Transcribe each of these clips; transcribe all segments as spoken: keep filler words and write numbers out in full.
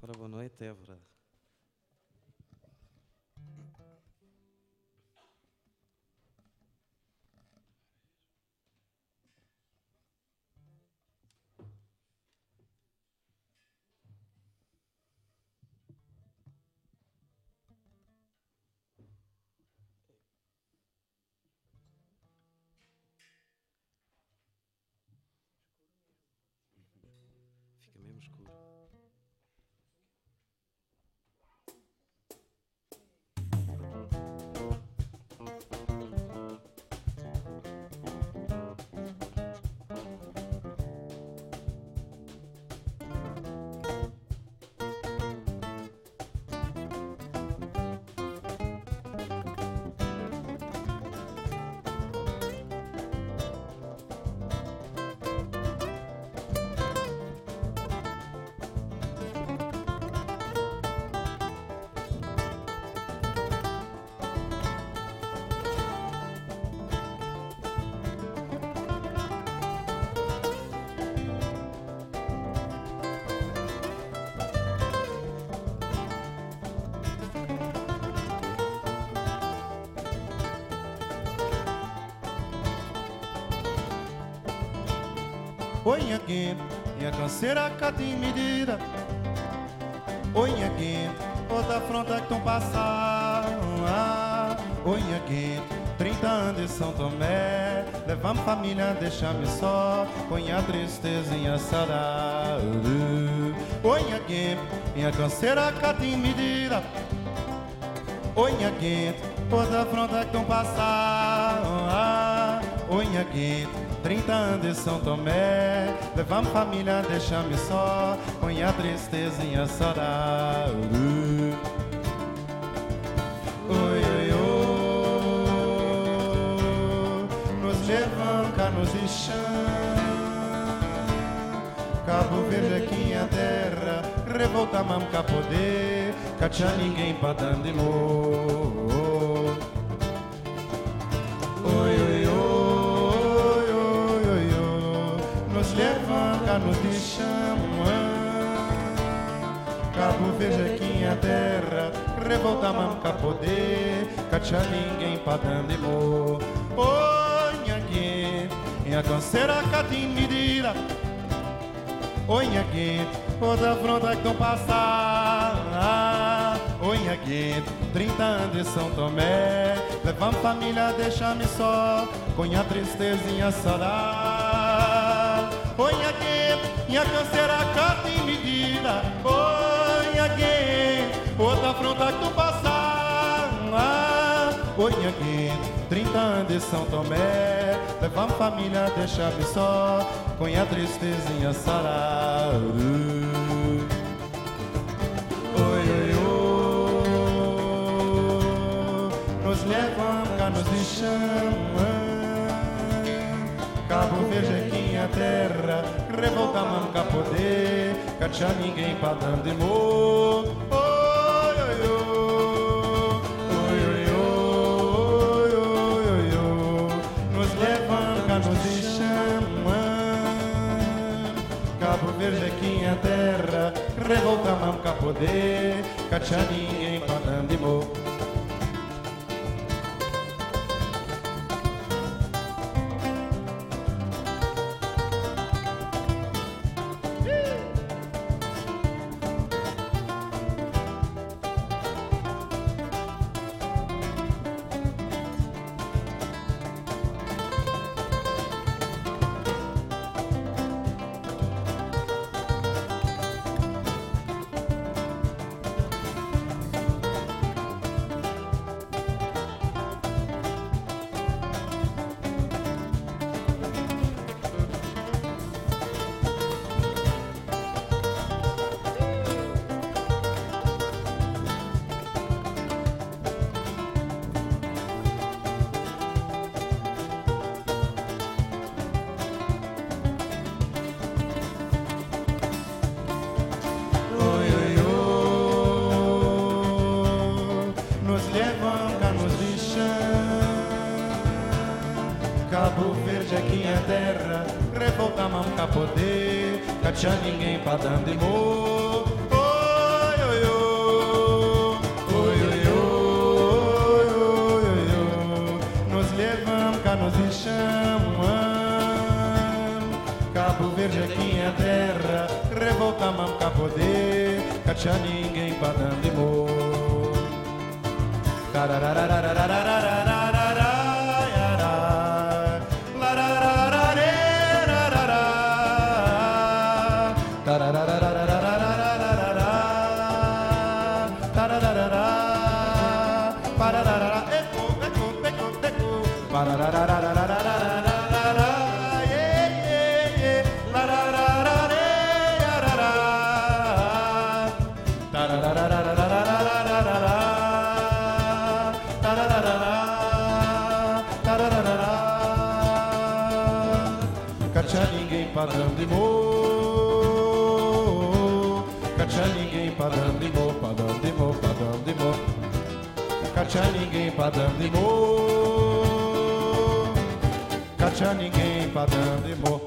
Ora, boa noite, Évora. Fica mesmo escuro. Oi aqui, minha canseira cá tem medida. Oi aqui, outra fronta que estão passando. Oi aqui, trinta anos de São Tomé. Levamos família, deixa-me só. Põe a tristeza e a saudade. Oi aqui, minha canseira cá tem medida. Oi aqui, outra fronta que estão passando. Oi aqui, trinta anos de São Tomé. Levamos família, deixa-me só. Põe a tristeza e a saudade. Oi, oi, oi. Nos levamos cá nos deixamos. Cabo Verde aqui a terra. Revoltamos cá poder. Cá tinha ninguém pra dar de amor. Oi, oi, oi. Nos levanta, nos deixamos. Cabo Verde aqui a terra. Revoltamos cá poder. Cá tinha ninguém pra dar de amor. Oi, aqui, minha canseira cá tem medida. Oi, aqui, outra fronta que estão passando. Oi, aqui, trinta anos de São Tomé. Levamos família, deixa-me só. Com a tristeza e a saudade. Oi, aqui, minha canseira cá tem medida. Oi, aqui, outra fronta que estão passando. Oi, aqui, trinta anos de São Tomé. Levamos família, deixa-me só. Com a tristeza e a saudade. Oi, oi, oi. Nos levamos, cá nos deixamos. Cabo Verde aqui a terra. Revoltamos cá poder. Cá tinha ninguém pra dar de amor. Oi, oi, oi. Oi, oi, oi. Nos levamos, cá nos deixamos. Cabo Verde aqui a terra. Revoltamos cá poder. Cá tinha ninguém pra dar de amor. Cabo Verde aqui é terra, revoltamos cá poder, cá tinha ninguém pra dar de amor. Oi, boca poder, catia ninguém padando de mo. Catia ninguém padando de mo, catia ninguém padando de mo, padando de mo, padando de mo. Catia ninguém padando de mo, catia ninguém padando de mo.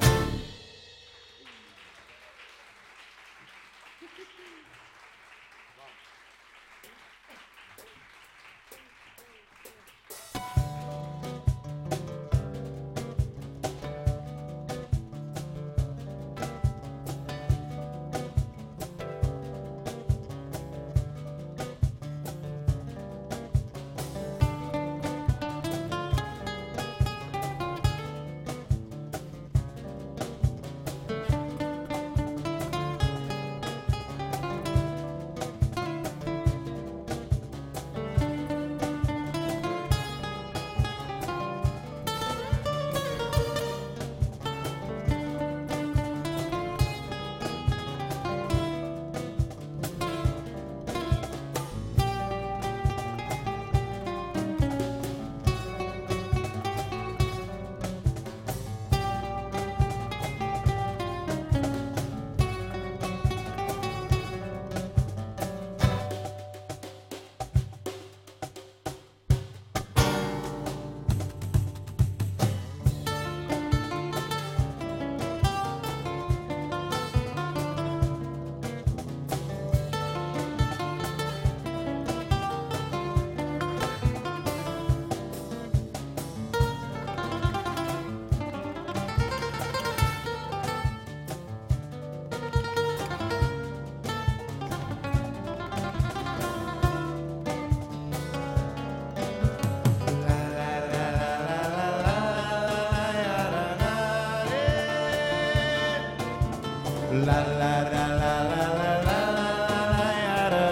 La la la la la la la la la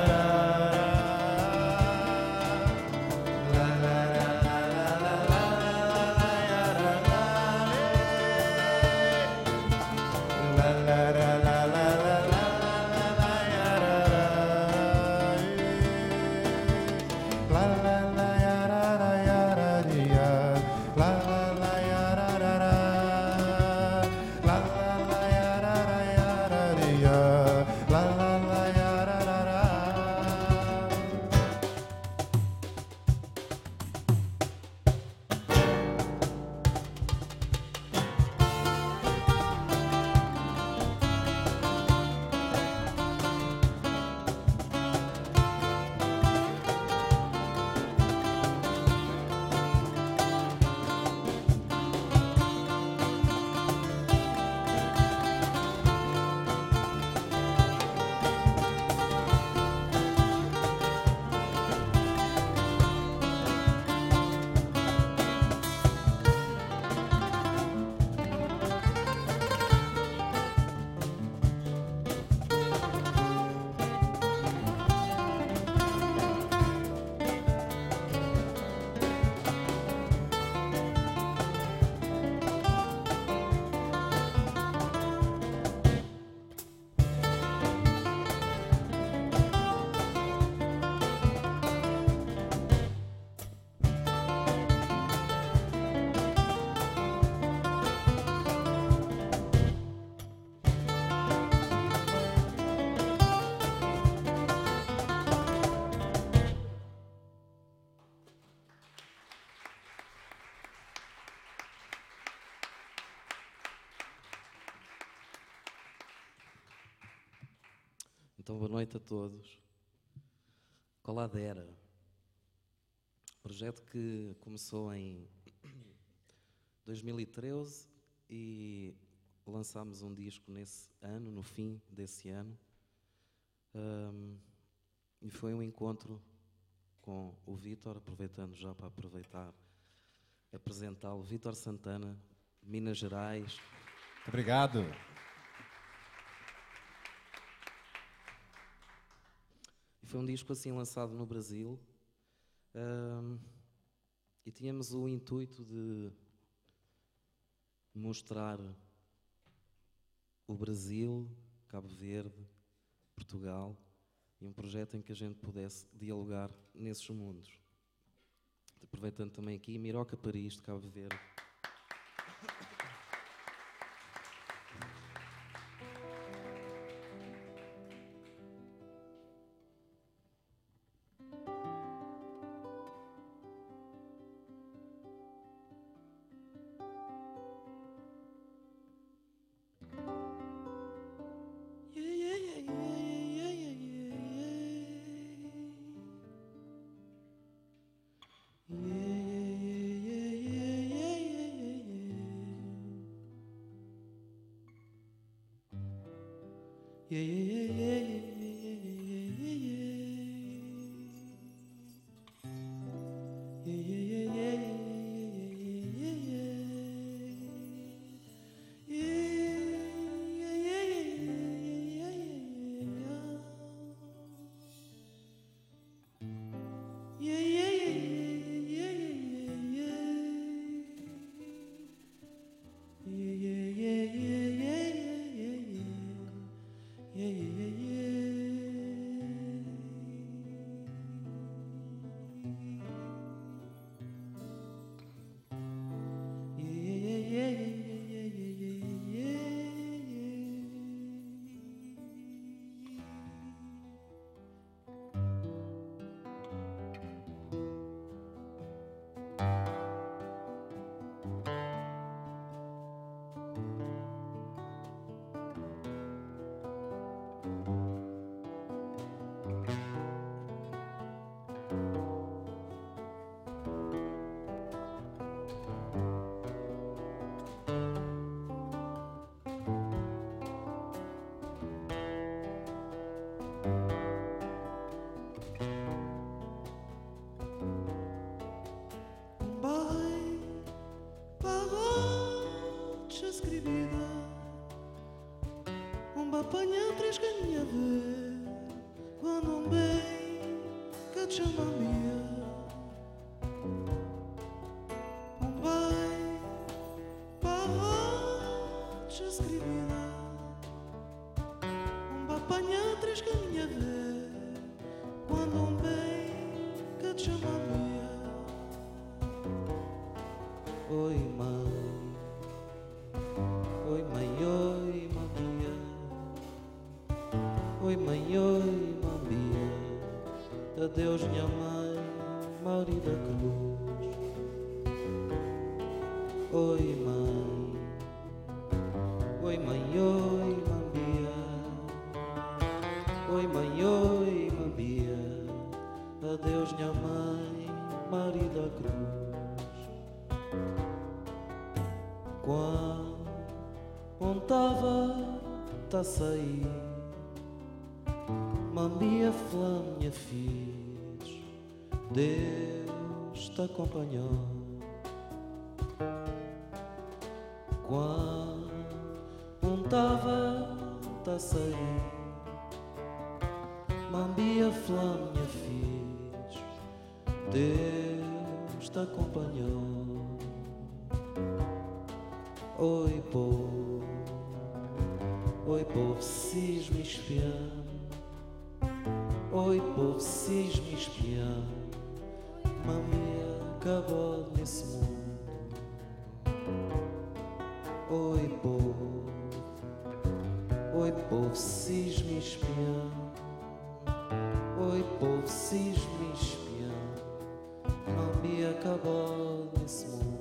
la la Então, boa noite a todos. Coladera, projeto que começou em dois mil e treze e lançámos um disco nesse ano, no fim desse ano, Um, e foi um encontro com o Vítor, aproveitando já para aproveitar, apresentá-lo. Vítor Santana, Minas Gerais. Obrigado. E foi um disco assim lançado no Brasil. Um, e tínhamos o intuito de mostrar o Brasil, Cabo Verde, Portugal, e um projeto em que a gente pudesse dialogar nesses mundos. Aproveitando também aqui, Miroca Paris, de Cabo Verde. Yeah, yeah, yeah, yeah, yeah, yeah, yeah, yeah, Apanha três ganha ver quando um bem que te chama minha um bem para te escrevida um apanha três ganha ver quando um bem que te chama minha. Oi mãe, oi mãe, oi mamia. Oi mãe, oi mambia, adeus minha mãe, Mauri da Cruz. Oi mãe, oi mãe, oi mambia. Oi mãe, oi mambia, adeus minha mãe, Mauri da Cruz. Quando montava tá a sair, Mambia flã, minha filha, Deus te acompanhou. Quando um tava tá a sair, Mambia flã, minha filha, Deus te acompanhou. Oi povo, oi povo, cisma espiando. Oi povo, cisma espiando, mamia acabou nesse mundo. Oi povo, oi povo, cisma espiando. Oi povo, cisma espiando, mamia acabou nesse mundo.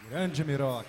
Grande Miroca.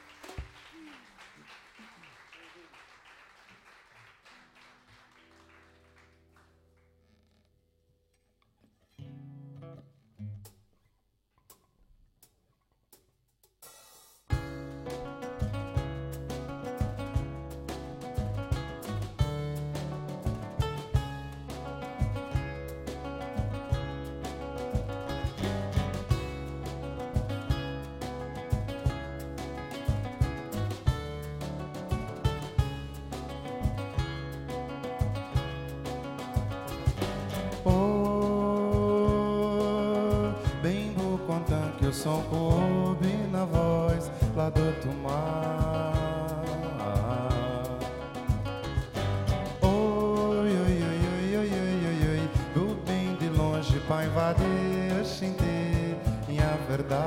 Som coube na voz lá do outro mar. Oi, oi, oi, oi, oi, oi, oi, oi. Do bem de longe pra invadir a xinte e a verdade.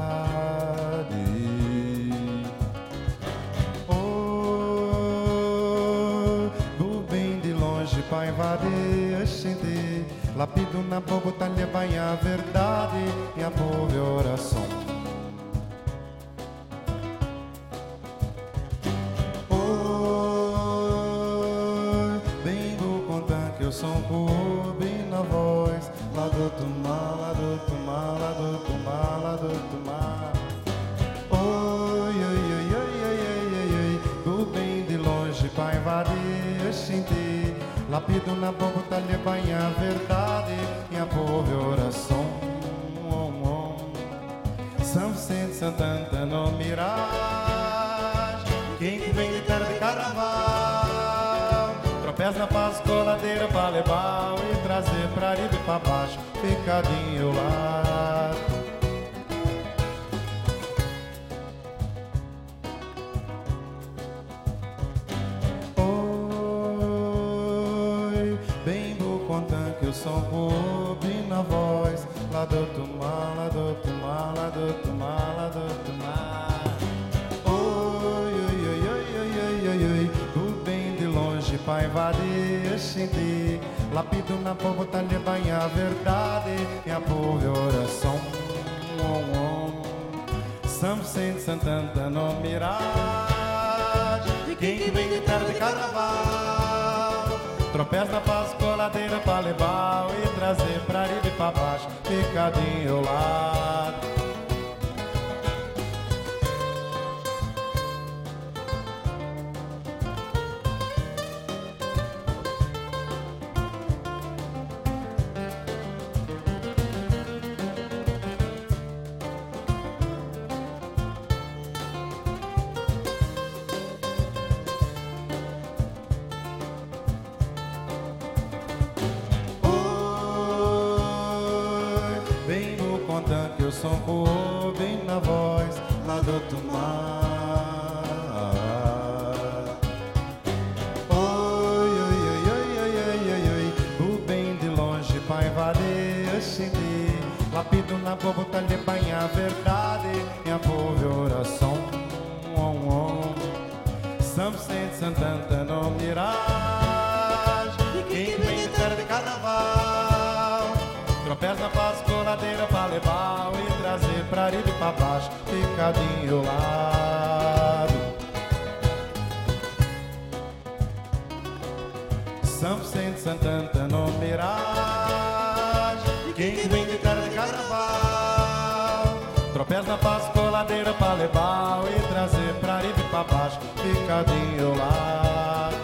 Oh, do bem de longe pra invadir a xinte. Lapido na boca, talha vai a verdade e a pobre oração. Oi, vengo contar que eu sou um pobre na voz. Lá do outro mar, lá do outro mar, lá do outro mar, lá do outro mar. Oi, oi, oi, oi, oi, oi, oi, oi. Do bem de longe pra invadir a xinte. Lapido na boca, talha vai a verdade e a pobre oração. São Vicente, Santo Antônio, Mirage. Quem que vem de terra de carnaval tropeça na paz, coladeira pra levar e trazer pra riba e pra baixo, picadinho lá. Som coube na voz lá do outro mar, lá do outro mar, lá do outro mar, lá do outro mar. Oi, oi, oi, oi, oi, oi, oi, oi. Do bem de longe pra invadir a xinte. Lapido na boca, talha vai a verdade e a pobre oração. São Vicente, Santo Antônio, Mirage. Quem que vem de terra de carnaval tropeça na paz, coladeira pra levar e trazer pra riba e pra baixo, picadinho lá. Som coube na voz lá do outro mar. Oi, oi, oi, oi, oi, oi, oi, oi. O bem de longe pra invadir a xinte. Lapido na boca, talha vai a verdade e a pobre oração. São Vicente, Santo Antônio, Mirage. Quem vem de terra de carnaval tropeça na paz, coladeira pra levar e trazer pra riba e pra baixo, picadinho lado. São Vicente, Santo Antônio, Mirage. Quem vem de terra de carnaval tropeça na paz, coladeira pra levar e trazer pra riba e pra baixo, picadinho lado.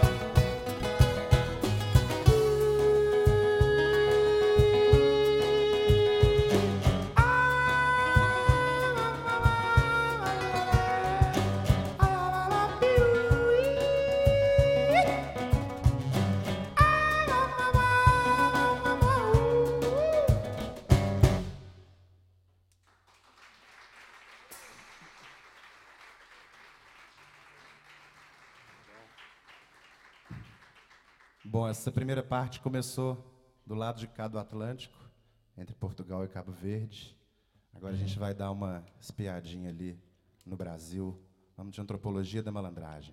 Bom, essa primeira parte começou do lado de cá do Atlântico, entre Portugal e Cabo Verde. Agora a gente vai dar uma espiadinha ali no Brasil. Vamos de Antropologia da Malandragem.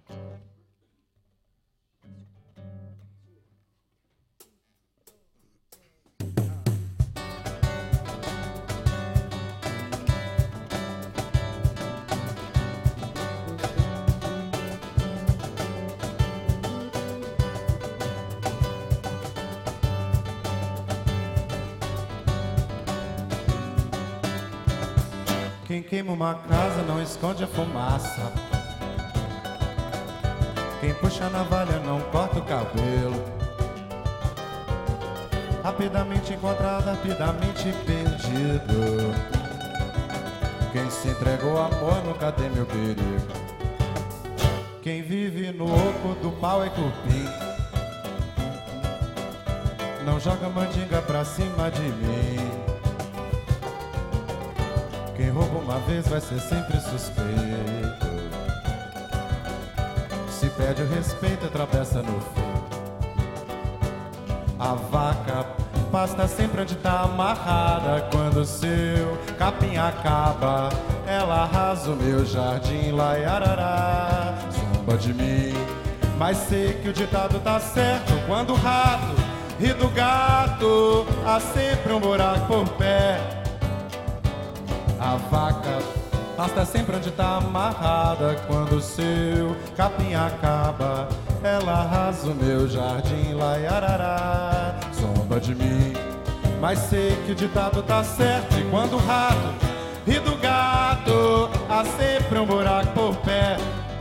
Quem queima uma casa não esconde a fumaça. Quem puxa a navalha não corta o cabelo. Rapidamente encontrado, rapidamente perdido. Quem se entregou ao amor nunca tem meu perigo. Quem vive no oco do pau é cupim. Não joga mandinga pra cima de mim. Quem rouba uma vez vai ser sempre suspeito. Se pede o respeito, atravessa no fim. A vaca pasta sempre onde tá amarrada. Quando o seu capim acaba, ela arrasa o meu jardim, laiarará. Zomba de mim, mas sei que o ditado tá certo. Quando o rato ri do gato, há sempre um buraco por pé. A vaca pasta sempre onde tá amarrada. Quando o seu capim acaba, ela arrasa o meu jardim, laiarará. Zomba de mim, mas sei que o ditado tá certo. E quando o rato ri do gato, há sempre um buraco por pé.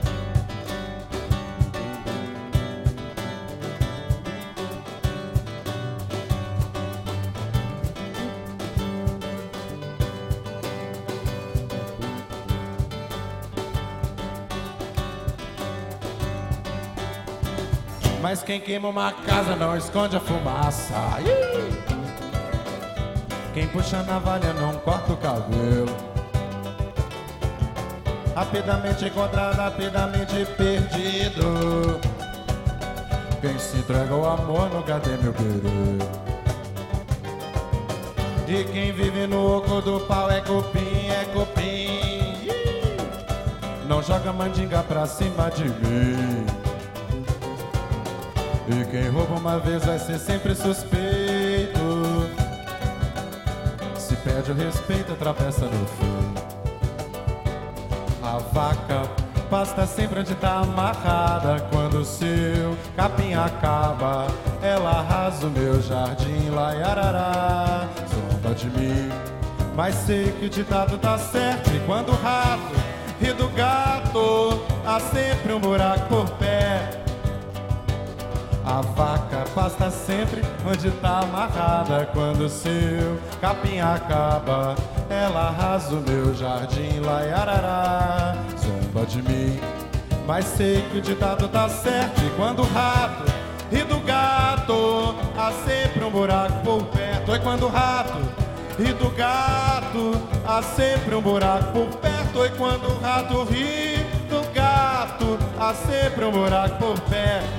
Mas quem queima uma casa não esconde a fumaça. Ih! Quem puxa a navalha não corta o cabelo. Rapidamente encontrado, rapidamente perdido. Quem se entrega ao amor nunca tem meu perigo. E quem vive no oco do pau é cupim, é cupim. Ih! Não joga mandinga pra cima de mim. E quem rouba uma vez vai ser sempre suspeito. Se pede o respeito, atravessa no fim. A vaca pasta sempre onde tá amarrada. Quando o seu capim acaba, ela arrasa o meu jardim, laiarará. Zomba de mim, mas sei que o ditado tá certo. E quando o rato ri do gato, há sempre um buraco por pé. A vaca pasta sempre onde tá amarrada. Quando o seu capim acaba, ela arrasa o meu jardim, laiarará. Zomba de mim, mas sei que o ditado tá certo. E quando o rato ri do gato, há sempre um buraco por perto. E quando o rato ri do gato, há sempre um buraco por perto. E quando o rato ri do gato, há sempre um buraco por perto.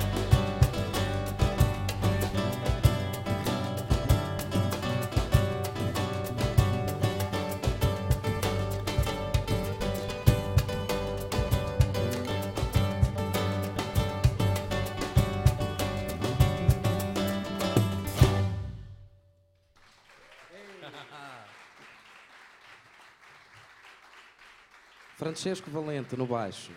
Francesco Valente no baixo.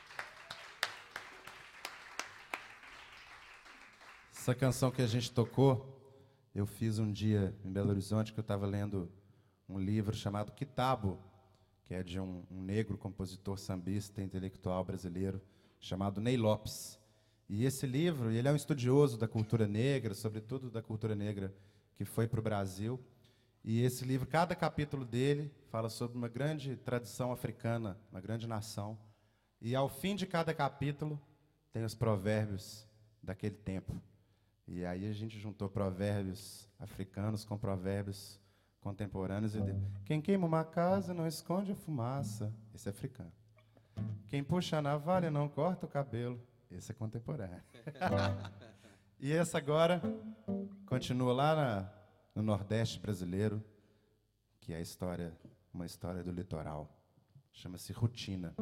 Essa canção que a gente tocou, eu fiz um dia em Belo Horizonte que eu estava lendo um livro chamado Quitabo, que é de um, um negro compositor sambista intelectual brasileiro chamado Ney Lopes. E esse livro, ele é um estudioso da cultura negra, sobretudo da cultura negra que foi para o Brasil. E esse livro, cada capítulo dele fala sobre uma grande tradição africana, uma grande nação. E ao fim de cada capítulo tem os provérbios daquele tempo. E aí a gente juntou provérbios africanos com provérbios contemporâneos. E quem queima uma casa não esconde a fumaça. Esse é africano. Quem puxa a navalha não corta o cabelo. Esse é contemporâneo. E esse agora continua lá na... no Nordeste brasileiro, que é a história, uma história do litoral. Chama-se Rotina.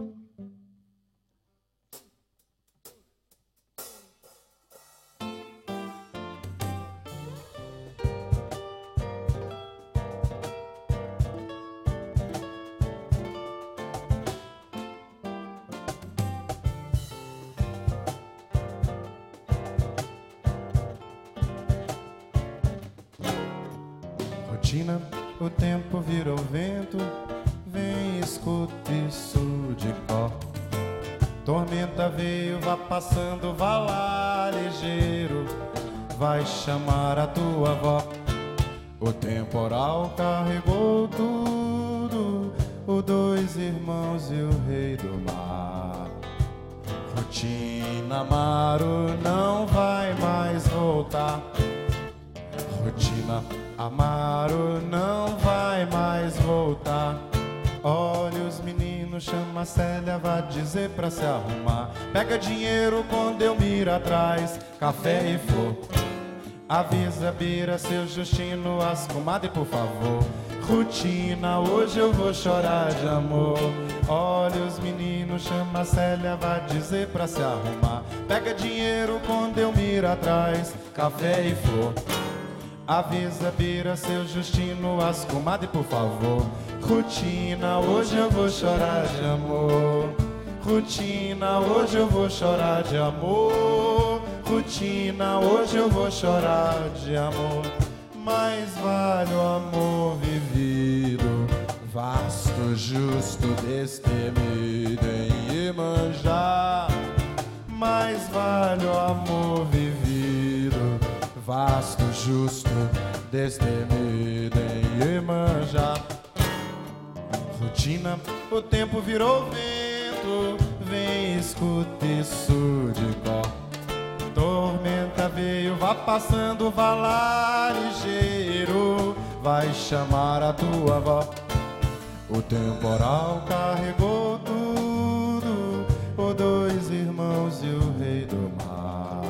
O tempo virou vento, vem e escuta isso de cor. Tormenta veio, vá passando, vá lá ligeiro, vai chamar a tua avó. O temporal carregou tudo, os dois irmãos e o rei do mar. Rotina Amaro não vai mais voltar. Rotina Amaro não vai mais voltar. Olha os meninos, chama a Célia, vá dizer pra se arrumar. Pega dinheiro com Delmira atrás, café e flor. Avisa Bira, seu Justino, as comadre, por favor. Rotina, hoje eu vou chorar de amor. Olha os meninos, chama a Célia, vá dizer pra se arrumar. Pega dinheiro com Delmira atrás, café e flor. Avisa Bira, seu Justino, as comadre, por favor. Rotina, hoje eu vou chorar de amor. Rotina, hoje eu vou chorar de amor. Rotina, hoje eu vou chorar de amor. Mais vale o amor vivido, vasto, justo, destemido em Iemanjá. Mais vale o amor vivido, vasto, justo, destemido em Iemanjá. Rotina, o tempo virou vento, vem, escuta isso de cor. Tormenta veio, vá passando, vá lá ligeiro, vai chamar a tua avó. O temporal carregou tudo, os dois irmãos e o rei do mar.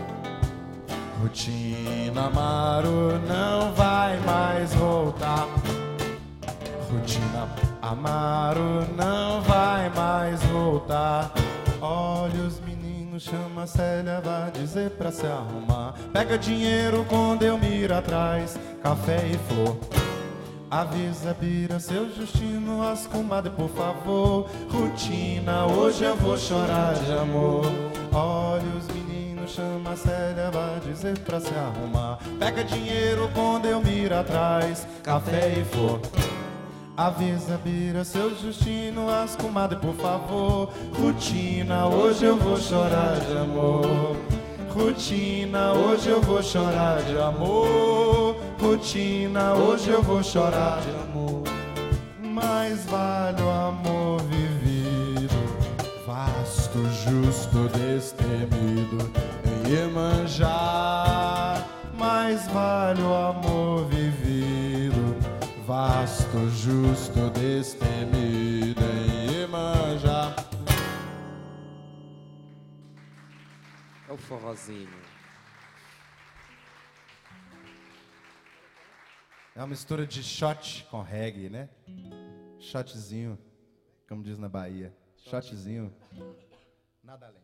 Rotina Amaro não vai mais voltar. Rotina Amaro não vai mais voltar. Olha os meninos, chama a Célia, vá dizer pra se arrumar. Pega dinheiro com Delmira atrás, café e flor. Avisa Bira, seu Justino, as comadre, por favor. Rotina, hoje eu vou chorar de amor. Olha os meninos, chama a Célia, vá dizer pra se arrumar. Pega dinheiro com Delmira atrás, café e flor. Avisa Bira, seu Justino, as comadre, por favor. Rotina, hoje eu vou chorar de amor. Rotina, hoje eu vou chorar de amor. Rotina, hoje eu vou chorar de amor. Mais vale o amor vivido, vasto, justo, destemido em Iemanjá. Mais vale o amor vivido, vasto, justo, destemido em Iemanjá. É o forrozinho. É uma mistura de shot com reggae, né? Shotzinho, como diz na Bahia. Shotzinho. Nada além.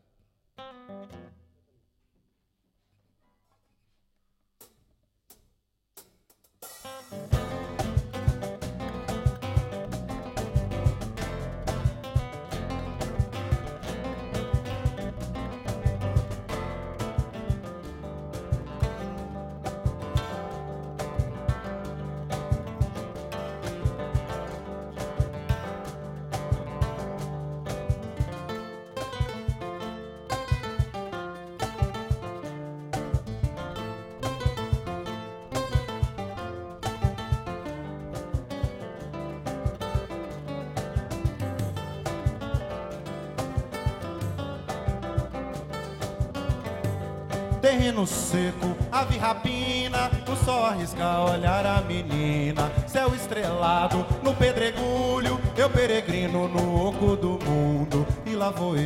Terreno seco, ave rapina, o sol arrisca olhar a menina. Céu estrelado, no pedregulho, eu peregrino no oco do mundo. E lá vou eu,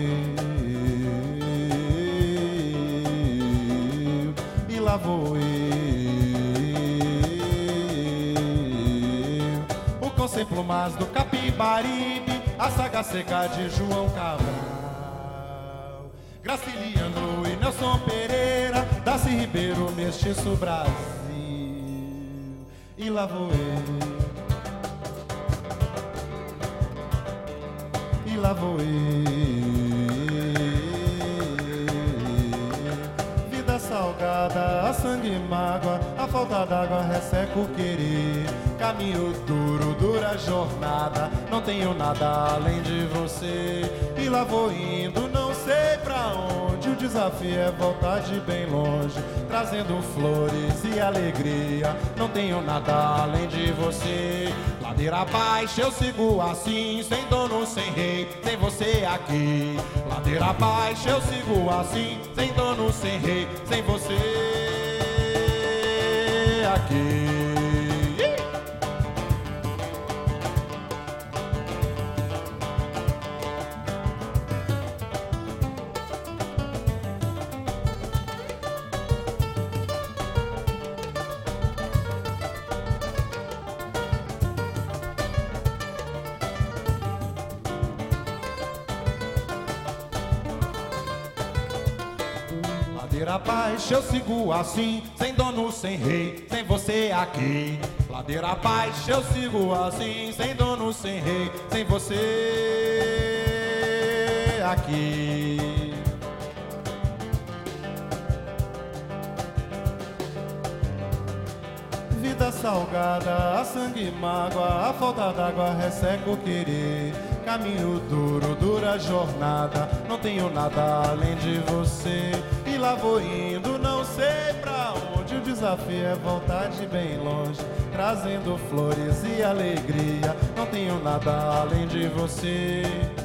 e lá vou eu. O contemplo mais do Capibaribe, a saga seca de João Cabral, Graciliano e Nelson Pereira, Darcy Ribeiro, Mestiço Brasil. E lá vou eu, e lá vou eu. Vida salgada salgada, a sangue e mágoa, a falta d'água resseca o querer. Caminho duro, dura jornada, não tenho nada além de você. E lá vou indo, não sei pra onde, o desafio é voltar de bem longe, trazendo flores e alegria, não tenho nada além de você. Ladeira abaixo eu sigo assim, sem dono, sem rei, sem você aqui. Ladeira abaixo eu sigo assim, sem dono, sem rei, sem você aqui. Ladeira abaixo eu sigo assim, sem dono, sem rei, sem você aqui. Ladeira abaixo eu sigo assim, sem dono, sem rei, sem você aqui. Vida salgada, a sangue e mágoa, a falta d'água resseca o querer. Caminho duro, dura jornada, não tenho nada além de você. E lá vou indo, não sei pra onde, o desafio é voltar de bem longe, trazendo flores e alegria, não tenho nada além de você.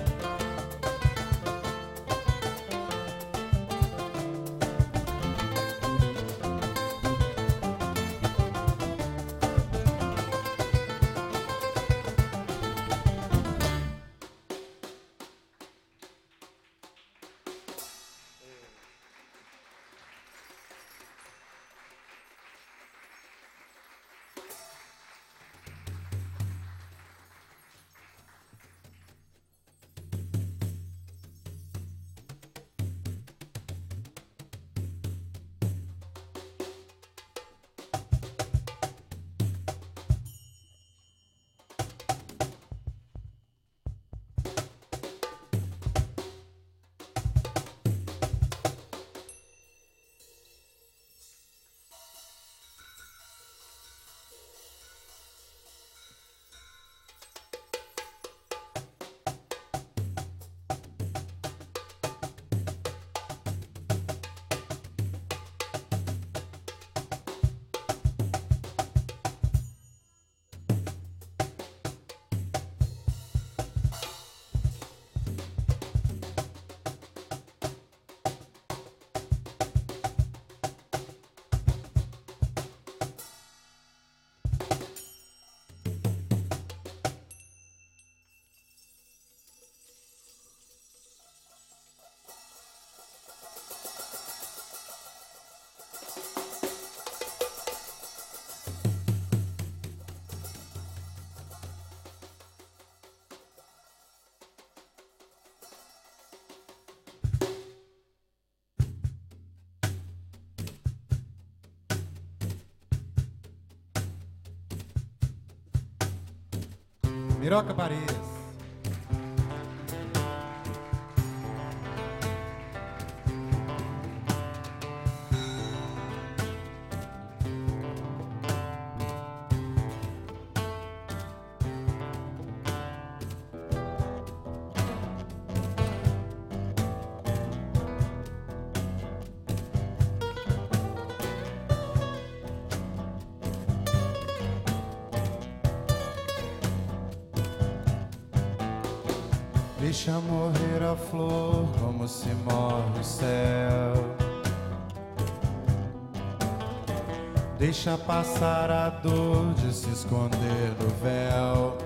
Miroca Paredes. Deixa morrer a flor como se morre o céu. Deixa passar a dor de se esconder no véu.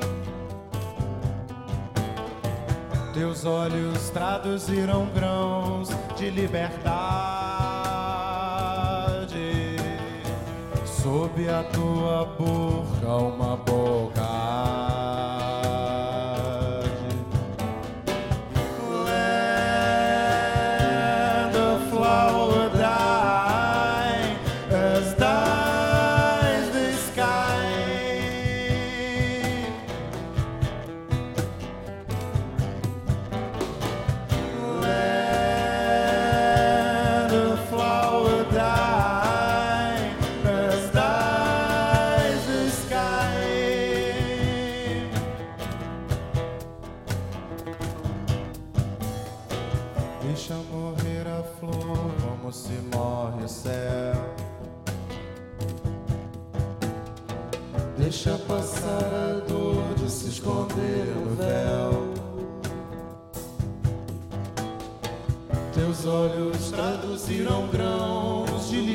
Teus olhos traduziram grãos de liberdade. Sob a tua boca uma boca. Die Deixa morrer a flor como se morre o céu. Deixa passar a dor de se esconder no véu. Teus olhos traduziram grãos de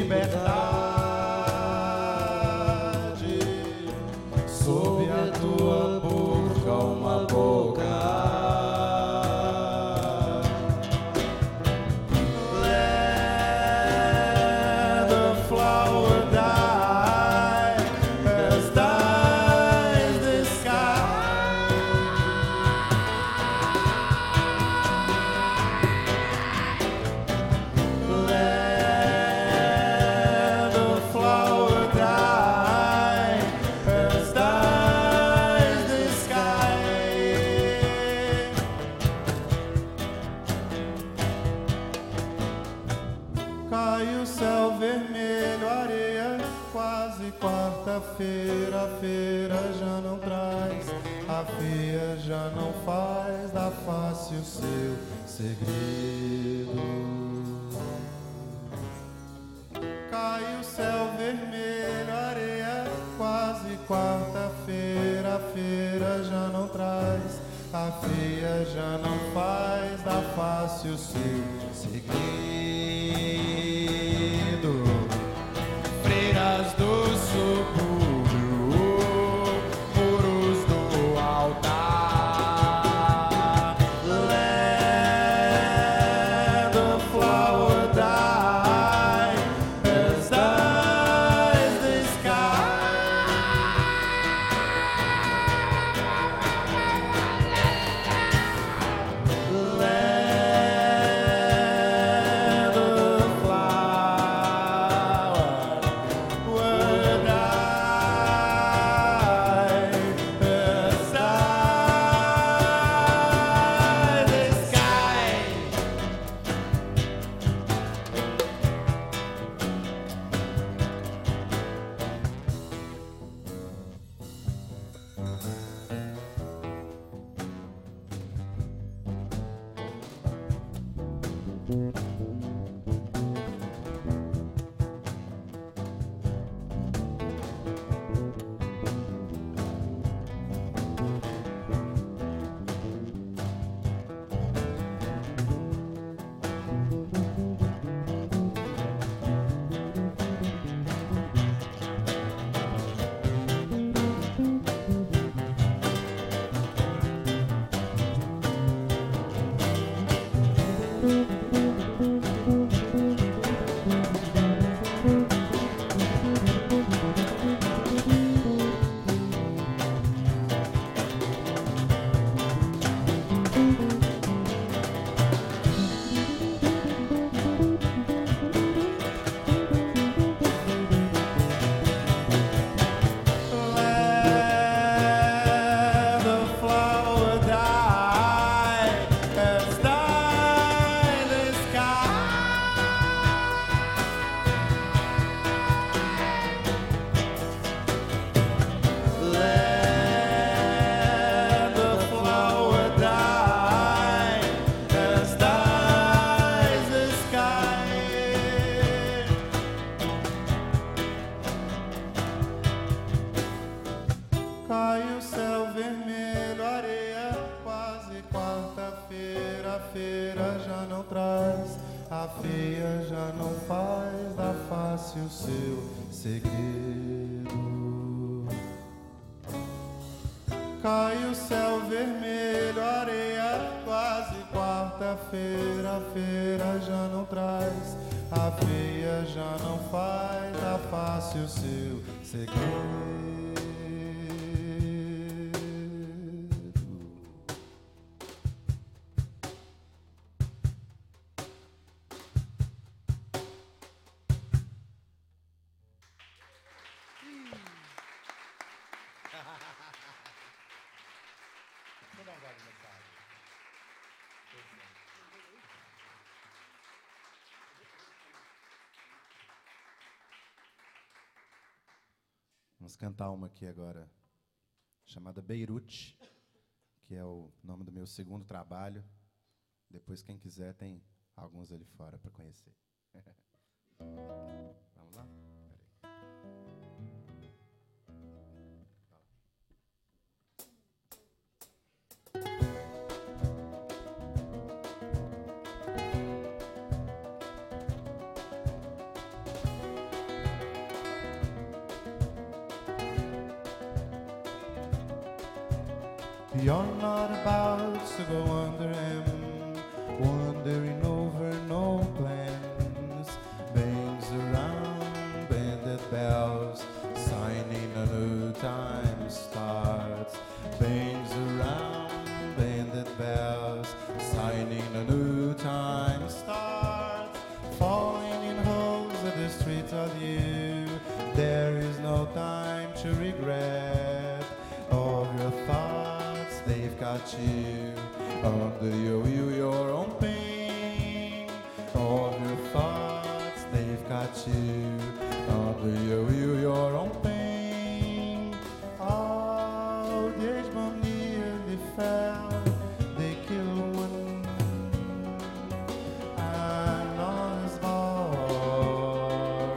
liberdade. Sob a tua boca uma boca. Quarta-feira, a feira já não traz, a feia já não faz da face o seu segredo. Cai o céu vermelho, areia, quase quarta-feira, a feira já não traz, a feia já não faz da face o seu segredo. Freiras do subúrbio, muros do altar. Land of flower die as dies the sky. Land of flower. feira já não traz, a feia já não faz da face o seu segredo. Cai o céu vermelho, areia, quase quarta-feira, a feira já não traz, a feia já não faz da face o seu segredo. Vamos cantar uma aqui agora, chamada Beirute, que é o nome do meu segundo trabalho. Depois, quem quiser, tem alguns ali fora para conhecer. Vamos lá? You're not about to go under him, wandering over no plans. Bangs around, banded bells, signing a new time starts. Bangs around, banded bells, signing a new time starts. Falling in holes at the street of you, there is no time to regret. Of your thoughts, they've got you under your wheel, your own pain. Of your thoughts, they've got you under your wheel, your own pain. Oh, there's one near they fell, they killed one, and on his born.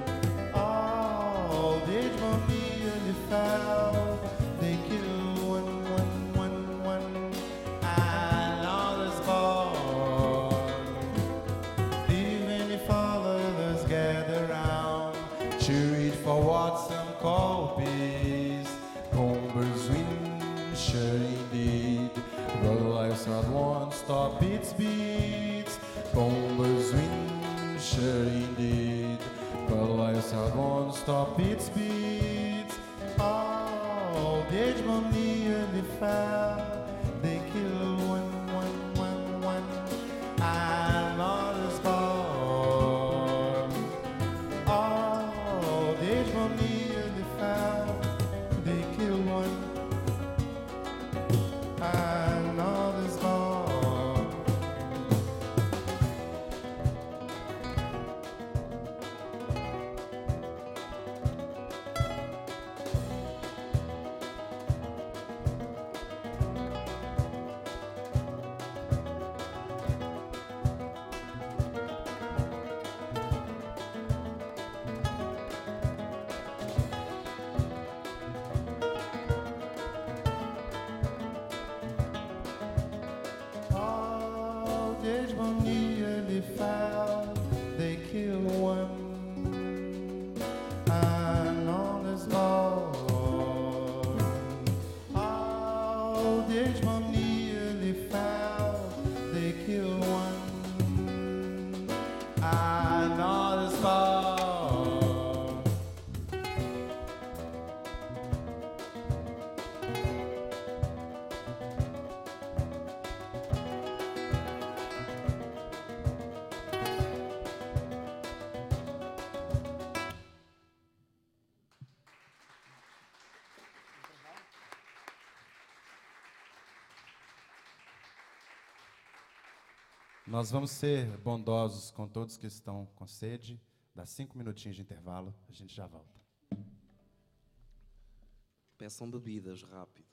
Oh, there's one near they fell. They kill one, one, one, one, and others born. Even if all others gather round to read for what some call peace, Combers win, sure indeed, but life's not one stop, beats, beats. Combers win, sure indeed, but life's not one stop, beats, beats. Oh, the hegemonia they fell, they kill one, one, one, one, and others born. Oh, the hegemonia they fell, they kill one, and others born. Oh, there's one nearly fell, they kill one, and all is born. Oh, there's one nearly fell, they kill one, and all is born. Nós vamos ser bondosos com todos que estão com sede. Dá cinco minutinhos de intervalo, a gente já volta. Peçam bebidas rápido.